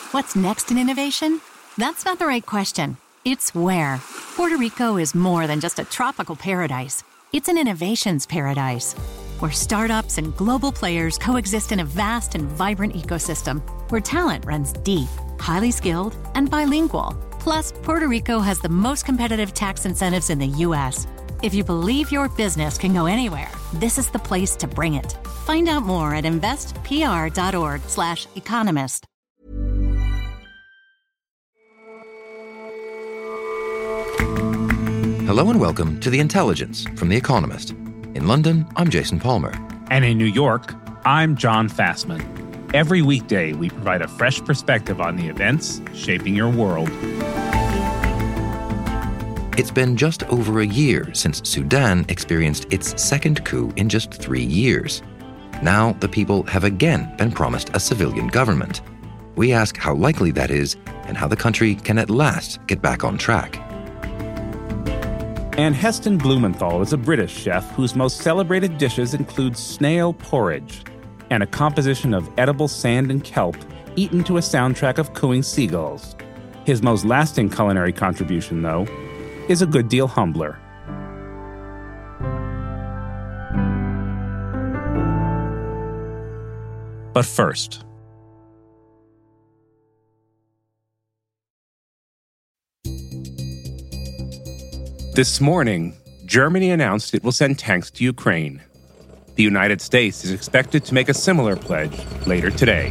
What's next in innovation? That's not the right question. It's where. Puerto Rico is more than just a tropical paradise. It's an innovations paradise, where startups and global players coexist in a vast and vibrant ecosystem, where talent runs deep, highly skilled, and bilingual. Plus, Puerto Rico has the most competitive tax incentives in the U.S. If you believe your business can go anywhere, this is the place to bring it. Find out more at investpr.org/economist. Hello and welcome to The Intelligence from The Economist. In London, I'm Jason Palmer. And in New York, I'm John Fassman. Every weekday, we provide a fresh perspective on the events shaping your world. It's been just over a year since Sudan experienced its second coup in just 3 years. Now, the people have again been promised a civilian government. We ask how likely that is and how the country can at last get back on track. And Heston Blumenthal is a British chef whose most celebrated dishes include snail porridge and a composition of edible sand and kelp eaten to a soundtrack of cooing seagulls. His most lasting culinary contribution, though, is a good deal humbler. But first, this morning, Germany announced it will send tanks to Ukraine. The United States is expected to make a similar pledge later today.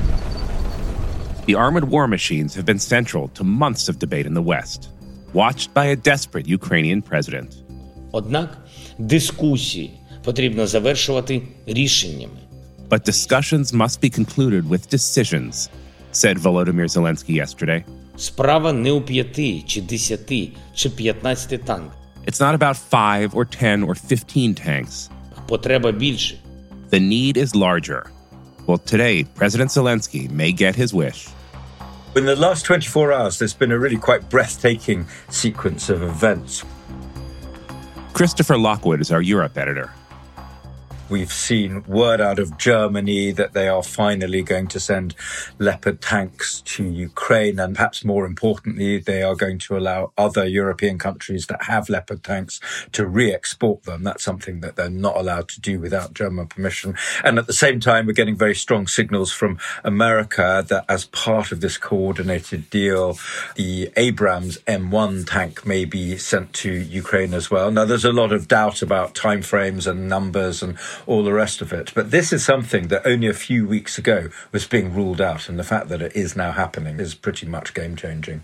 The armored war machines have been central to months of debate in the West, watched by a desperate Ukrainian president. Однак дискусії потрібно завершувати рішеннями. But discussions must be concluded with decisions, said Volodymyr Zelensky yesterday. Справа не у 5 чи 10 чи 15 танках. It's not about 5 or 10 or 15 tanks. Потреба більше. The need is larger. Well, today, President Zelensky may get his wish. In the last 24 hours, there's been a really quite breathtaking sequence of events. Christopher Lockwood is our Europe editor. We've seen word out of Germany that they are finally going to send Leopard tanks to Ukraine. And perhaps more importantly, they are going to allow other European countries that have Leopard tanks to re-export them. That's something that they're not allowed to do without German permission. And at the same time, we're getting very strong signals from America that as part of this coordinated deal, the Abrams M1 tank may be sent to Ukraine as well. Now, there's a lot of doubt about timeframes and numbers and all the rest of it. But this is something that only a few weeks ago was being ruled out. And the fact that it is now happening is pretty much game-changing.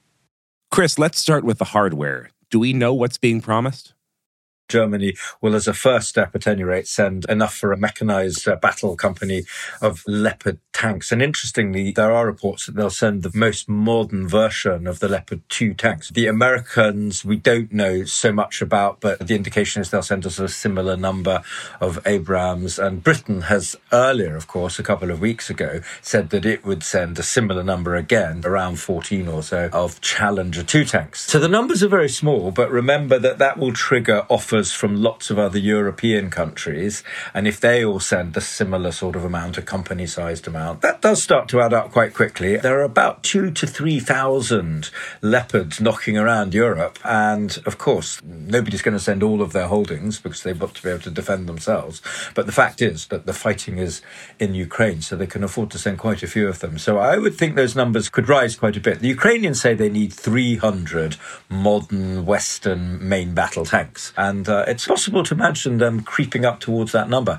Chris, let's start with the hardware. Do we know what's being promised? Germany will, as a first step at any rate, send enough for a mechanized battle company of Leopard tanks. And interestingly, there are reports that they'll send the most modern version of the Leopard 2 tanks. The Americans, we don't know so much about, but the indication is they'll send us a similar number of Abrams. And Britain has earlier, of course, a couple of weeks ago, said that it would send a similar number again, around 14 or so, of Challenger 2 tanks. So the numbers are very small, but remember that that will trigger offers from lots of other European countries. And if they all send a similar sort of amount, a company-sized amount, that does start to add up quite quickly. There are about 2,000 to 3,000 Leopards knocking around Europe. And of course, nobody's going to send all of their holdings because they've got to be able to defend themselves. But the fact is that the fighting is in Ukraine, so they can afford to send quite a few of them. So I would think those numbers could rise quite a bit. The Ukrainians say they need 300 modern Western main battle tanks. And it's possible to imagine them creeping up towards that number.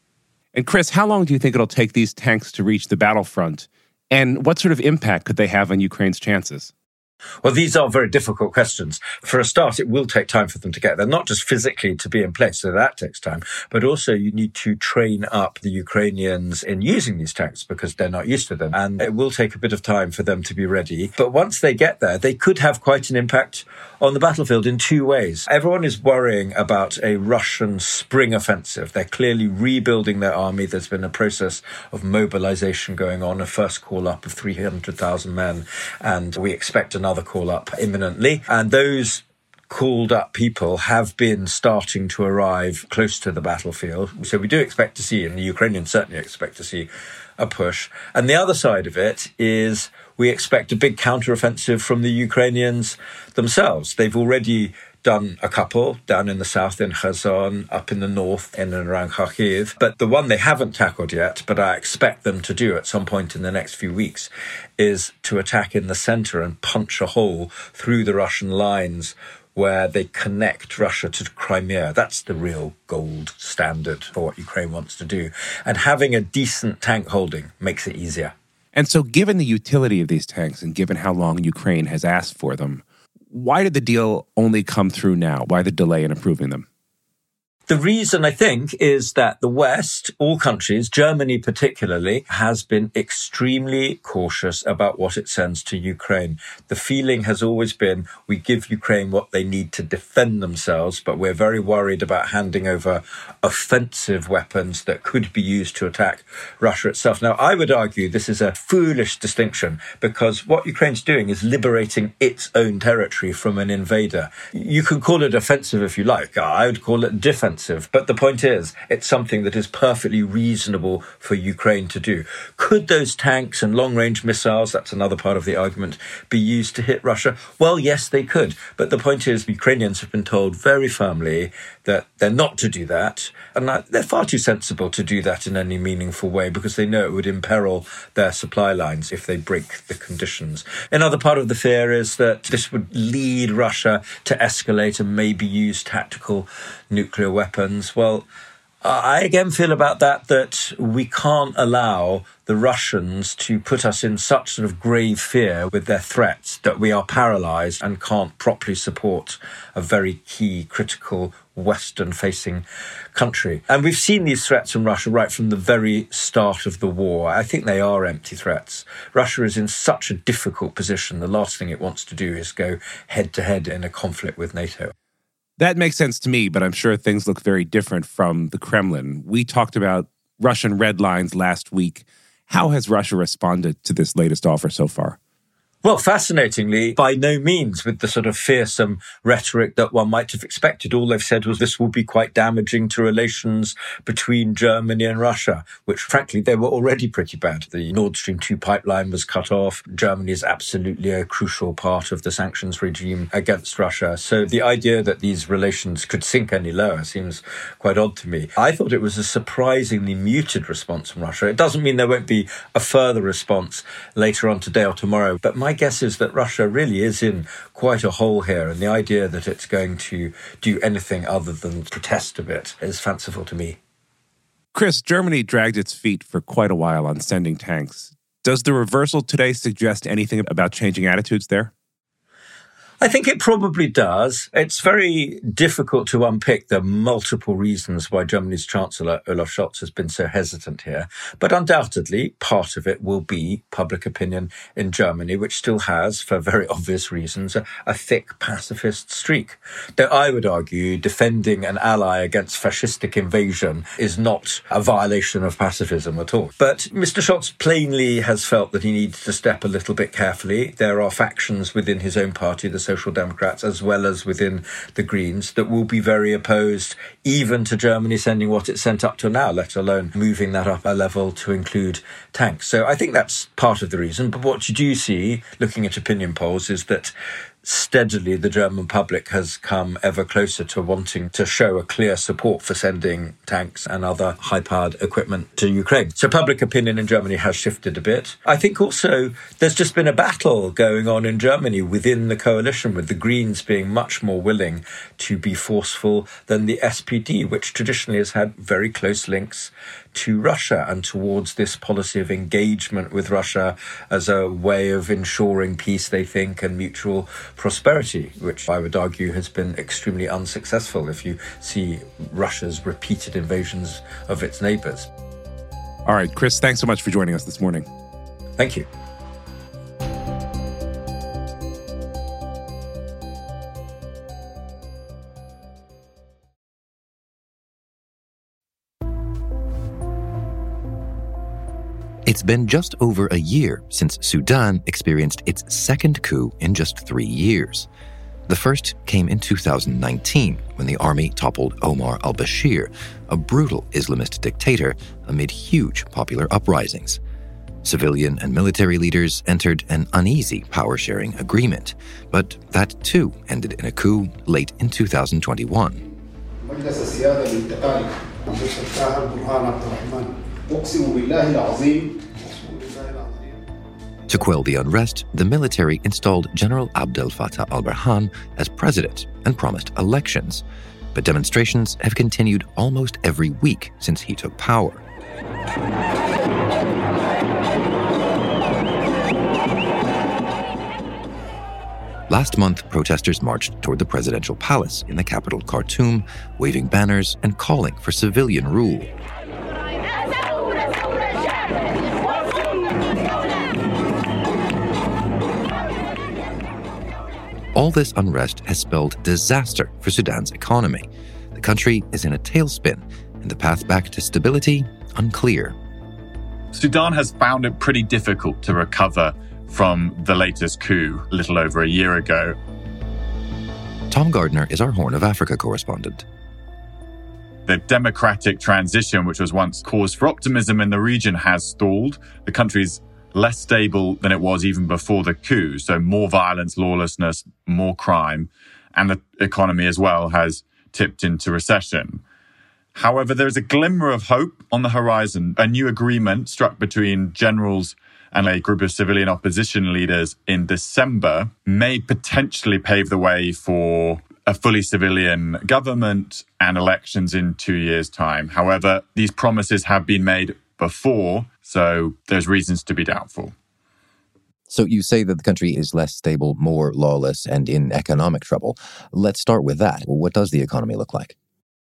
And Chris, how long do you think it'll take these tanks to reach the battlefront? And what sort of impact could they have on Ukraine's chances? Well, these are very difficult questions. For a start, it will take time for them to get there, not just physically to be in place, so that takes time, but also you need to train up the Ukrainians in using these tanks because they're not used to them. And it will take a bit of time for them to be ready. But once they get there, they could have quite an impact on the battlefield in two ways. Everyone is worrying about a Russian spring offensive. They're clearly rebuilding their army. There's been a process of mobilization going on, a first call up of 300,000 men, and we expect another call up imminently. And those called up people have been starting to arrive close to the battlefield. So we do expect to see, and the Ukrainians certainly expect to see, a push. And the other side of it is we expect a big counteroffensive from the Ukrainians themselves. They've already done a couple down in the south in Kherson, up in the north in and around Kharkiv. But the one they haven't tackled yet, but I expect them to do at some point in the next few weeks, is to attack in the center and punch a hole through the Russian lines where they connect Russia to Crimea. That's the real gold standard for what Ukraine wants to do. And having a decent tank holding makes it easier. And so given the utility of these tanks and given how long Ukraine has asked for them, why did the deal only come through now? Why the delay in approving them? The reason, I think, is that the West, all countries, Germany particularly, has been extremely cautious about what it sends to Ukraine. The feeling has always been we give Ukraine what they need to defend themselves, but we're very worried about handing over offensive weapons that could be used to attack Russia itself. Now, I would argue this is a foolish distinction because what Ukraine's doing is liberating its own territory from an invader. You can call it offensive if you like. I would call it defensive. But the point is, it's something that is perfectly reasonable for Ukraine to do. Could those tanks and long-range missiles, that's another part of the argument, be used to hit Russia? Well, yes, they could. But the point is, Ukrainians have been told very firmly that they're not to do that. And they're far too sensible to do that in any meaningful way because they know it would imperil their supply lines if they break the conditions. Another part of the fear is that this would lead Russia to escalate and maybe use tactical nuclear weapons. Well, I again feel about that we can't allow the Russians to put us in such sort of grave fear with their threats that we are paralyzed and can't properly support a very key, critical, Western-facing country. And we've seen these threats from Russia right from the very start of the war. I think they are empty threats. Russia is in such a difficult position. The last thing it wants to do is go head-to-head in a conflict with NATO. That makes sense to me, but I'm sure things look very different from the Kremlin. We talked about Russian red lines last week. How has Russia responded to this latest offer so far? Well, fascinatingly, by no means with the sort of fearsome rhetoric that one might have expected. All they've said was this will be quite damaging to relations between Germany and Russia, which, frankly, they were already pretty bad. The Nord Stream 2 pipeline was cut off. Germany is absolutely a crucial part of the sanctions regime against Russia. So the idea that these relations could sink any lower seems quite odd to me. I thought it was a surprisingly muted response from Russia. It doesn't mean there won't be a further response later on today or tomorrow, but my guess is that Russia really is in quite a hole here, and the idea that it's going to do anything other than protest a bit is fanciful to me. Chris, Germany dragged its feet for quite a while on sending tanks. Does the reversal today suggest anything about changing attitudes there? I think it probably does. It's very difficult to unpick the multiple reasons why Germany's Chancellor Olaf Scholz has been so hesitant here. But undoubtedly, part of it will be public opinion in Germany, which still has, for very obvious reasons, a thick pacifist streak. Though I would argue defending an ally against fascistic invasion is not a violation of pacifism at all. But Mr. Scholz plainly has felt that he needs to step a little bit carefully. There are factions within his own party, the Social Democrats, as well as within the Greens, that will be very opposed even to Germany sending what it sent up to now, let alone moving that up a level to include tanks. So I think that's part of the reason. But what you do see, looking at opinion polls, is that steadily the German public has come ever closer to wanting to show a clear support for sending tanks and other high-powered equipment to Ukraine. So public opinion in Germany has shifted a bit. I think also there's just been a battle going on in Germany within the coalition, with the Greens being much more willing to be forceful than the SPD, which traditionally has had very close links to Russia and towards this policy of engagement with Russia as a way of ensuring peace, they think, and mutual prosperity, which I would argue has been extremely unsuccessful if you see Russia's repeated invasions of its neighbours. All right, Chris, thanks so much for joining us this morning. Thank you. It's been just over a year since Sudan experienced its second coup in just 3 years. The first came in 2019, when the army toppled Omar al-Bashir, a brutal Islamist dictator, amid huge popular uprisings. Civilian and military leaders entered an uneasy power-sharing agreement, but that too ended in a coup late in 2021. To quell the unrest, the military installed General Abdel Fattah al-Burhan as president and promised elections. But demonstrations have continued almost every week since he took power. Last month, protesters marched toward the presidential palace in the capital Khartoum, waving banners and calling for civilian rule. All this unrest has spelled disaster for Sudan's economy. The country is in a tailspin, and the path back to stability unclear. Sudan has found it pretty difficult to recover from the latest coup a little over a year ago. Tom Gardner is our Horn of Africa correspondent. The democratic transition, which was once cause for optimism in the region, has stalled. The country's less stable than it was even before the coup. So more violence, lawlessness, more crime, and the economy as well has tipped into recession. However, there's a glimmer of hope on the horizon. A new agreement struck between generals and a group of civilian opposition leaders in December may potentially pave the way for a fully civilian government and elections in 2 years' time. However, these promises have been made before, so there's reasons to be doubtful. So you say that the country is less stable, more lawless, and in economic trouble. Let's start with that. What does the economy look like?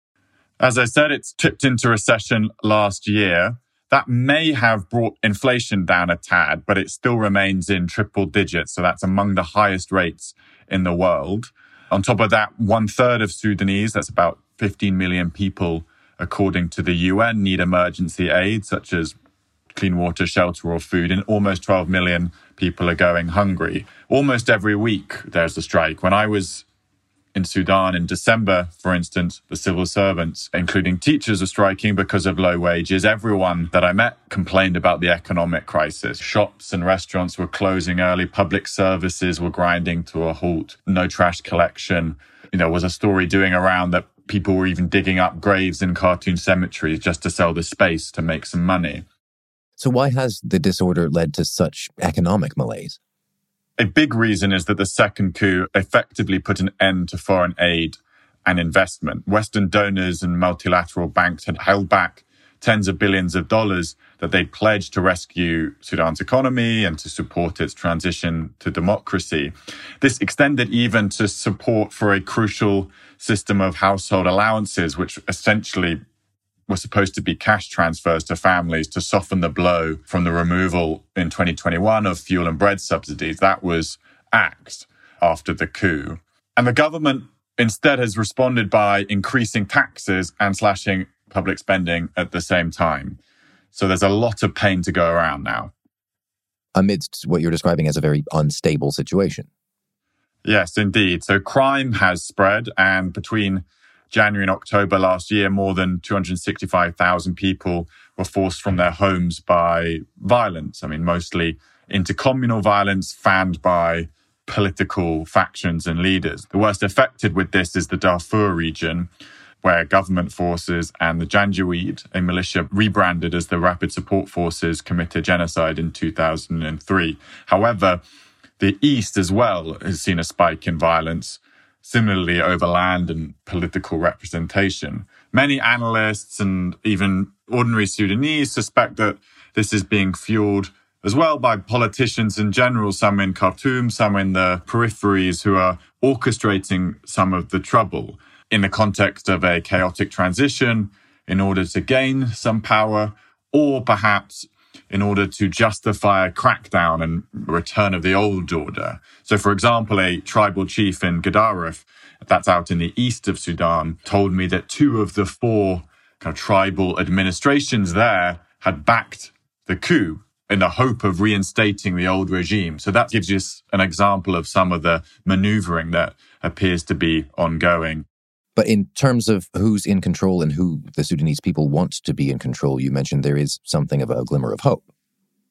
As I said, it's tipped into recession last year. That may have brought inflation down a tad, but it still remains in triple digits. So that's among the highest rates in the world. On top of that, 1/3 of Sudanese, that's about 15 million people, according to the UN, need emergency aid, such as clean water, shelter, or food, and almost 12 million people are going hungry. Almost every week there's a strike. When I was in Sudan in December, for instance, the civil servants, including teachers, are striking because of low wages. Everyone that I met complained about the economic crisis. Shops and restaurants were closing early. Public services were grinding to a halt. No trash collection. There was a story doing around that people were even digging up graves in Khartoum cemeteries just to sell the space to make some money. So why has the disorder led to such economic malaise? A big reason is that the second coup effectively put an end to foreign aid and investment. Western donors and multilateral banks had held back tens of billions of dollars that they'd pledged to rescue Sudan's economy and to support its transition to democracy. This extended even to support for a crucial system of household allowances, which essentially were supposed to be cash transfers to families to soften the blow from the removal in 2021 of fuel and bread subsidies. That was axed after the coup. And the government instead has responded by increasing taxes and slashing public spending at the same time. So there's a lot of pain to go around now. Amidst what you're describing as a very unstable situation. Yes, indeed. So crime has spread, and between January and October last year, more than 265,000 people were forced from their homes by violence. Mostly intercommunal violence fanned by political factions and leaders. The worst affected with this is the Darfur region, where government forces and the Janjaweed, a militia rebranded as the Rapid Support Forces, committed genocide in 2003. However, the East as well has seen a spike in violence, similarly over land and political representation. Many analysts and even ordinary Sudanese suspect that this is being fueled as well by politicians in general, some in Khartoum, some in the peripheries, who are orchestrating some of the trouble in the context of a chaotic transition in order to gain some power, or perhaps in order to justify a crackdown and return of the old order. So, for example, a tribal chief in Gedaref, that's out in the east of Sudan, told me that 2 of the 4 tribal administrations there had backed the coup in the hope of reinstating the old regime. So that gives you an example of some of the maneuvering that appears to be ongoing. But in terms of who's in control and who the Sudanese people want to be in control, you mentioned there is something of a glimmer of hope.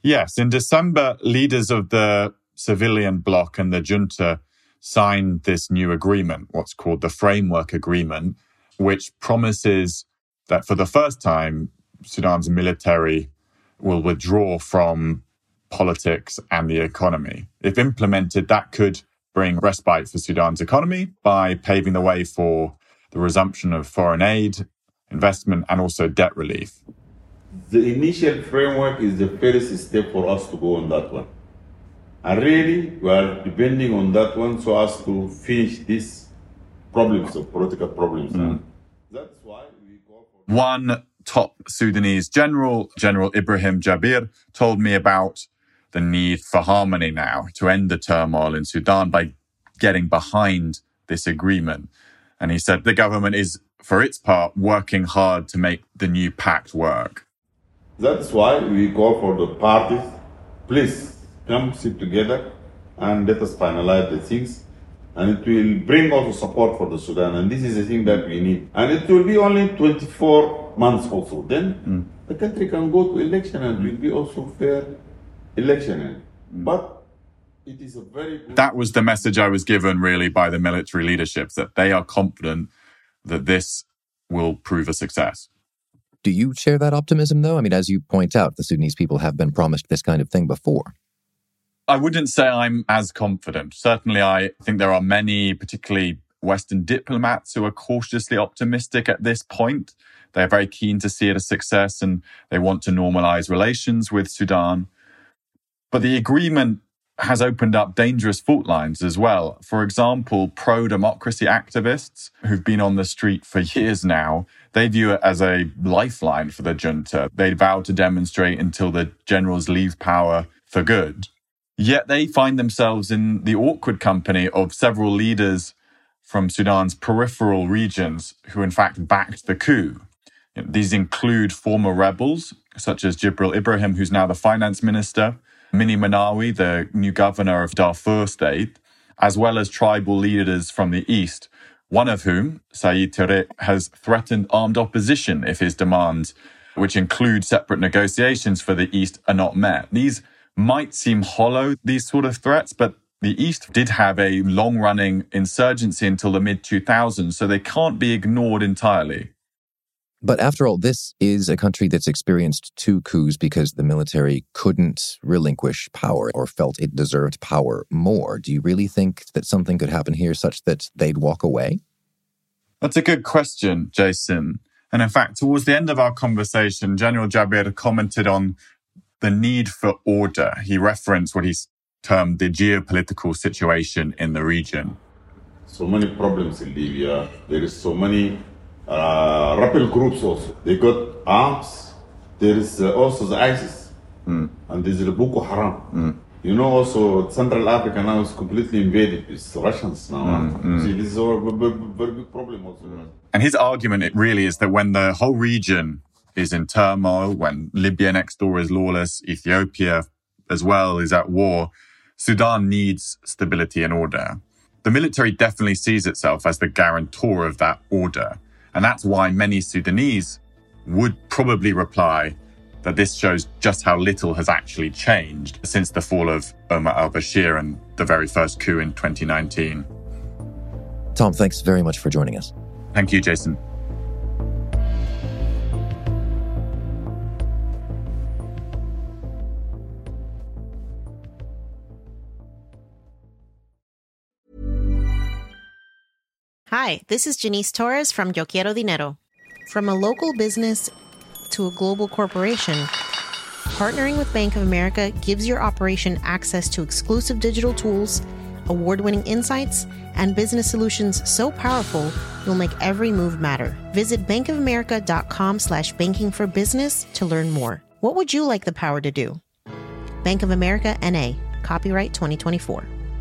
Yes, in December, leaders of the civilian bloc and the junta signed this new agreement, what's called the Framework Agreement, which promises that for the first time, Sudan's military will withdraw from politics and the economy. If implemented, that could bring respite for Sudan's economy by paving the way for the resumption of foreign aid, investment, and also debt relief. The initial framework is the first step for us to go on that one. And really, we are depending on that one so as to finish these problems, of political problems. That's why we go for... One top Sudanese general, General Ibrahim Jabir, told me about the need for harmony now to end the turmoil in Sudan by getting behind this agreement. And he said the government is, for its part, working hard to make the new pact work. That's why we call for the parties, please come sit together and let us finalize the things. And it will bring also support for the Sudan. And this is the thing that we need. And it will be only 24 months also. Then the country can go to election and it will be also fair election. But it is a very good... That was the message I was given really by the military leadership, that they are confident that this will prove a success. Do you share that optimism, though? I mean, as you point out, the Sudanese people have been promised this kind of thing before. I wouldn't say I'm as confident. Certainly, I think there are many, particularly Western diplomats, who are cautiously optimistic at this point. They're very keen to see it a success and they want to normalize relations with Sudan. But the agreement has opened up dangerous fault lines as well. For example, pro-democracy activists who've been on the street for years now, they view it as a lifeline for the junta. They vow to demonstrate until the generals leave power for good. Yet they find themselves in the awkward company of several leaders from Sudan's peripheral regions who in fact backed the coup. These include former rebels, such as Jibril Ibrahim, who's now the finance minister, Mini Manawi, the new governor of Darfur state, as well as tribal leaders from the east, one of whom, Said Ture, has threatened armed opposition if his demands, which include separate negotiations for the east, are not met. These might seem hollow, these sort of threats, but the east did have a long-running insurgency until the mid-2000s, so they can't be ignored entirely. But after all, this is a country that's experienced 2 coups because the military couldn't relinquish power or felt it deserved power more. Do you really think that something could happen here such that they'd walk away? That's a good question, Jason. And in fact, towards the end of our conversation, General Jabir commented on the need for order. He referenced what he's termed the geopolitical situation in the region. So many problems in Libya. There is so many rebel groups also. They got arms. There is also the ISIS. And there's the Boko Haram. You know, also Central Africa now is completely invaded. It's Russians now. See, this is a very big problem also. And his argument really is that when the whole region is in turmoil, when Libya next door is lawless, Ethiopia as well is at war, Sudan needs stability and order. The military definitely sees itself as the guarantor of that order. And that's why many Sudanese would probably reply that this shows just how little has actually changed since the fall of Omar al-Bashir and the very first coup in 2019. Tom, thanks very much for joining us. Thank you, Jason. Hi, this is Janice Torres from Yo Quiero Dinero. From a local business to a global corporation, partnering with Bank of America gives your operation access to exclusive digital tools, award-winning insights, and business solutions so powerful you'll make every move matter. Visit bankofamerica.com/banking for business to learn more. What would you like the power to do? Bank of America, N.A., copyright 2024.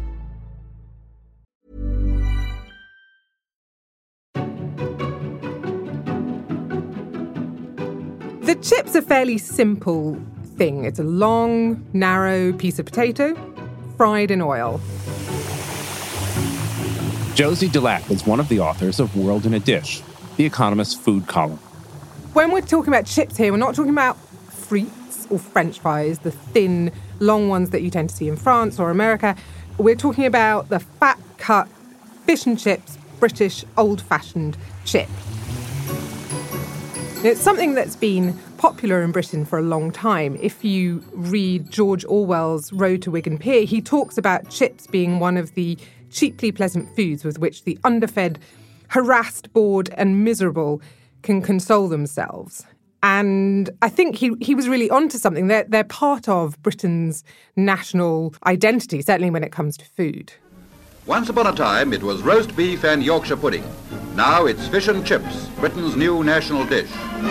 The chip's a fairly simple thing. It's a long, narrow piece of potato, fried in oil. Josie Delap is one of the authors of World in a Dish, The Economist's food column. When we're talking about chips here, we're not talking about frites. chips or French fries, the thin, long ones that you tend to see in France or America. We're talking about the fat-cut fish and chips, British old-fashioned chip. It's something that's been popular in Britain for a long time. If you read George Orwell's Road to Wigan Pier, he talks about chips being one of the cheaply pleasant foods with which the underfed, harassed, bored and miserable can console themselves. And I think he was really onto something. They're part of Britain's national identity, certainly when it comes to food. Once upon a time, it was roast beef and Yorkshire pudding. Now it's fish and chips, Britain's new national dish.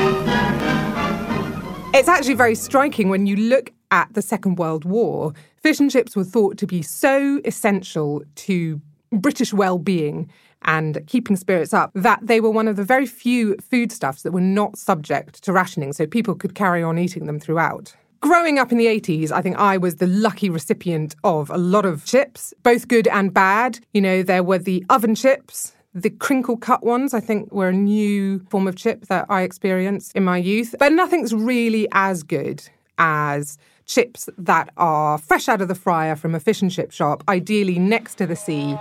It's actually very striking when you look at the Second World War. Fish and chips were thought to be so essential to British well-being and keeping spirits up that they were one of the very few foodstuffs that were not subject to rationing, so people could carry on eating them throughout. Growing up in the 80s, I think I was the lucky recipient of a lot of chips, both good and bad. You know, there were the oven chips, the crinkle-cut ones, I think, were a new form of chip that I experienced in my youth. But nothing's really as good as chips that are fresh out of the fryer from a fish and chip shop, ideally next to the sea.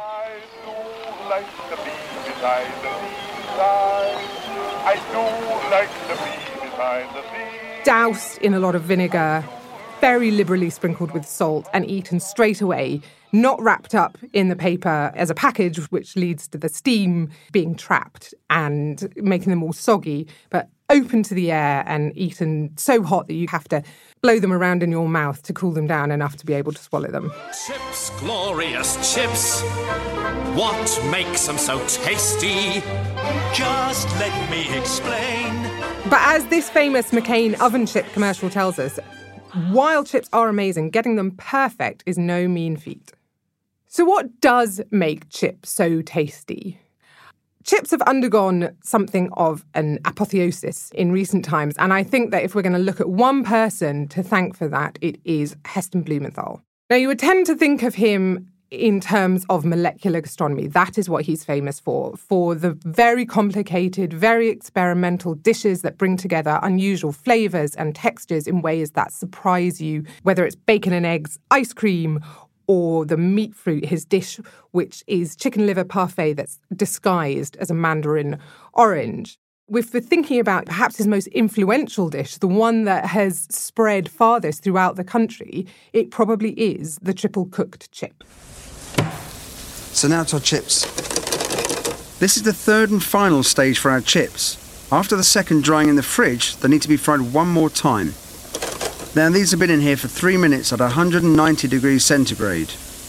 I do like to be beside the sea. Doused in a lot of vinegar, very liberally sprinkled with salt and eaten straight away, not wrapped up in the paper as a package, which leads to the steam being trapped and making them all soggy, but open to the air and eaten so hot that you have to blow them around in your mouth to cool them down enough to be able to swallow them. Chips, glorious chips. What makes them so tasty? Just let me explain. But as this famous McCain oven chip commercial tells us, while chips are amazing, getting them perfect is no mean feat. So what does make chips so tasty? Chips have undergone something of an apotheosis in recent times, and I think that if we're going to look at one person to thank for that, it is Heston Blumenthal. Now, you would tend to think of him in terms of molecular gastronomy. That is what he's famous for the very complicated, very experimental dishes that bring together unusual flavours and textures in ways that surprise you, whether it's bacon and eggs, ice cream, or the meat fruit, his dish, which is chicken liver parfait that's disguised as a mandarin orange. If we're thinking about perhaps his most influential dish, the one that has spread farthest throughout the country, it probably is the triple cooked chip. So now to our chips. This is the third and final stage for our chips. After the second drying in the fridge, they need to be fried one more time. Now these have been in here for 3 minutes at 190 degrees centigrade.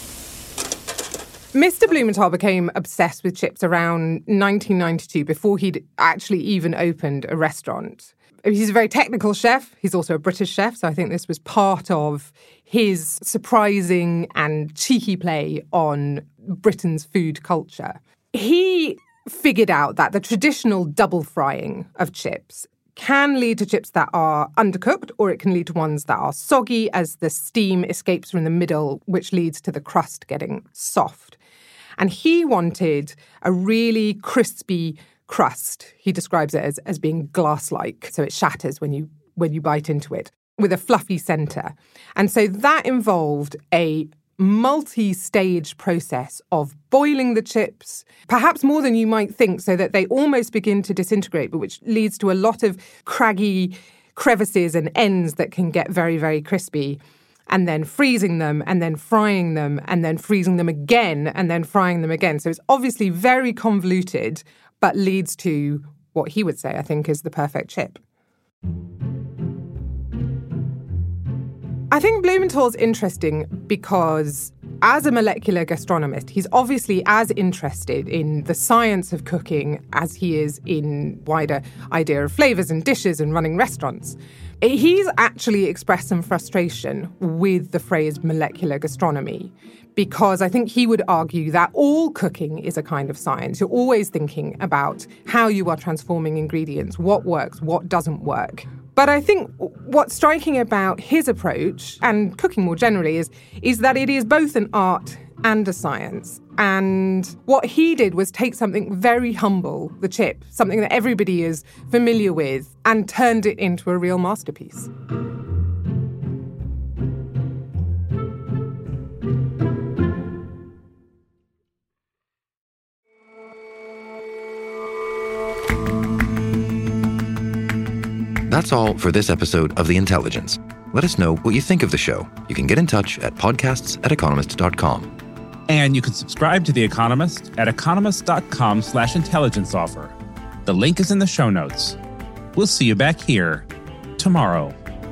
Mr. Blumenthal became obsessed with chips around 1992, before he'd actually even opened a restaurant. He's a very technical chef. He's also a British chef, so I think this was part of his surprising and cheeky play on Britain's food culture. He figured out that the traditional double frying of chips can lead to chips that are undercooked, or it can lead to ones that are soggy as the steam escapes from the middle, which leads to the crust getting soft. And he wanted a really crispy crust. He describes it as being glass-like, so it shatters when you bite into it, with a fluffy centre. And so that involved a multi-stage process of boiling the chips, perhaps more than you might think, so that they almost begin to disintegrate, but which leads to a lot of craggy crevices and ends that can get very, very crispy, and then freezing them, and then frying them, and then freezing them again, and then frying them again. So it's obviously very convoluted, but leads to what he would say, I think, is the perfect chip. I think Blumenthal's interesting because as a molecular gastronomist, he's obviously as interested in the science of cooking as he is in wider idea of flavours and dishes and running restaurants. He's actually expressed some frustration with the phrase molecular gastronomy, because I think he would argue that all cooking is a kind of science. You're always thinking about how you are transforming ingredients, what works, what doesn't work. But I think what's striking about his approach, and cooking more generally, is that it is both an art and a science. And what he did was take something very humble, the chip, something that everybody is familiar with, and turned it into a real masterpiece. That's all for this episode of The Intelligence. Let us know what you think of the show. You can get in touch at podcasts@economist.com. And you can subscribe to The Economist at economist.com/intelligence offer. The link is in the show notes. We'll see you back here tomorrow.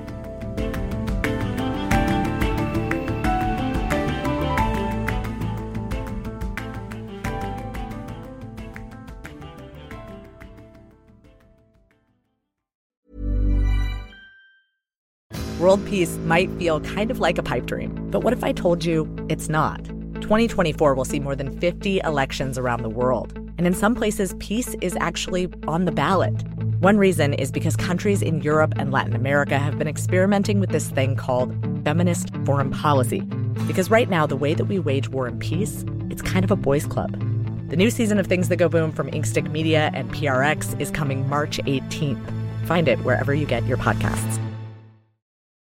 World peace might feel kind of like a pipe dream, but what if I told you it's not? 2024 will see more than 50 elections around the world, and in some places, peace is actually on the ballot. One reason is because countries in Europe and Latin America have been experimenting with this thing called feminist foreign policy. Because right now, the way that we wage war and peace, it's kind of a boys' club. The new season of Things That Go Boom from Inkstick Media and PRX is coming March 18th. Find it wherever you get your podcasts.